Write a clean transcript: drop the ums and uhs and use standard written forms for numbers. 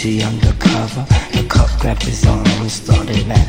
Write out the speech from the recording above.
duty undercover. The cop grabbed his arm and started laughing.